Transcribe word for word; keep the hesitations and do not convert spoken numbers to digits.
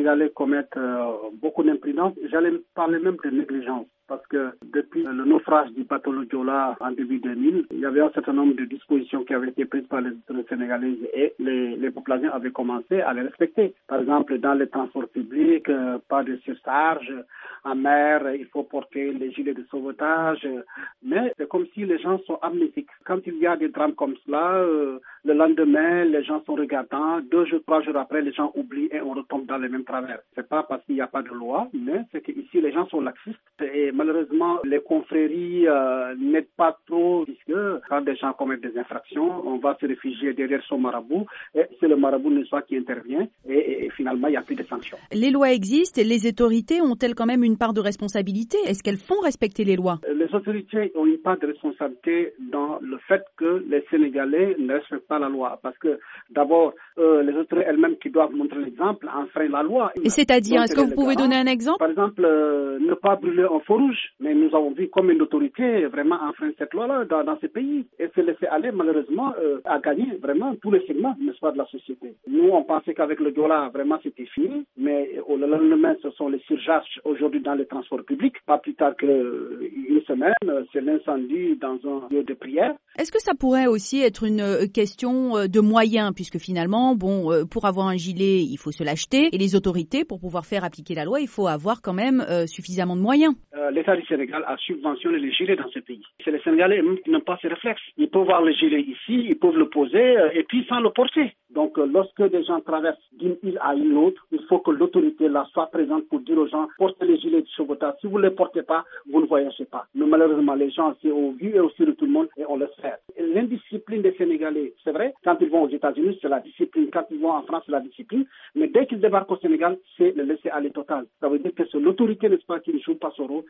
Sénégalais commettent euh, beaucoup d'imprudence. J'allais parler même de négligence. Parce que depuis le naufrage du bateau Le Joola en début deux mille, il y avait un certain nombre de dispositions qui avaient été prises par les autorités sénégalaises et les, les populations avaient commencé à les respecter. Par exemple, dans les transports publics, euh, pas de surcharge. En mer, il faut porter les gilets de sauvetage. Mais c'est comme si les gens sont amnésiques. Quand il y a des drames comme cela, euh, le lendemain, les gens sont regardants. Deux jours, trois jours après, les gens oublient et on retombe dans les mêmes travers. C'est pas parce qu'il n'y a pas de loi, mais c'est qu'ici, les gens sont laxistes. Et malheureusement, les confréries euh, n'aident pas trop, puisque quand des gens commettent des infractions, on va se réfugier derrière son marabout, et c'est le marabout ne soit qui intervient, et, et finalement, il n'y a plus de sanctions. Les lois existent, et les autorités ont-elles quand même une part de responsabilité? Est-ce qu'elles font respecter les lois? Les autorités ont une part de responsabilité dans le fait que les Sénégalais ne respectent pas la loi, parce que d'abord, euh, les autorités elles-mêmes qui doivent montrer l'exemple enfreignent la loi. Et c'est-à-dire, est-ce que vous pouvez donner un exemple? Par exemple, euh, ne pas brûler un feu rouge, mais nous avons vu comme une autorité vraiment enfreindre cette loi-là dans, dans ce pays et se laisser aller malheureusement euh, à gagner vraiment tous les segments, n'est-ce pas, de la société. Nous, on pensait qu'avec le Joola, vraiment c'était fini, mais au lendemain, ce sont les surcharges aujourd'hui dans les transports publics. Pas plus tard qu'une semaine, c'est l'incendie dans un lieu de prière. Est-ce que ça pourrait aussi être une question de moyens, puisque finalement, bon, pour avoir un gilet, il faut se l'acheter, et les autorités, pour pouvoir faire appliquer la loi, il faut avoir quand même euh, suffisamment de moyens. Euh, L'État du Sénégal a subventionné les gilets dans ce pays. C'est les Sénégalais eux-mêmes qui n'ont pas ces réflexes. Ils peuvent voir le gilet ici, ils peuvent le poser euh, et puis sans le porter. Donc, euh, lorsque des gens traversent d'une île à une autre, il faut que l'autorité là soit présente pour dire aux gens, portez les gilets de sauvetage. Si vous ne les portez pas, vous ne voyagez pas. Mais malheureusement, les gens, c'est au vu et au su de tout le monde et on le fait. L'indiscipline des Sénégalais, c'est vrai, quand ils vont aux États-Unis, c'est la discipline. Quand ils vont en France, c'est la discipline. Mais dès qu'ils débarquent au Sénégal, c'est le laisser aller total. Ça veut dire que c'est l'autorité, n'est-ce pas, qui ne joue pas son rôle.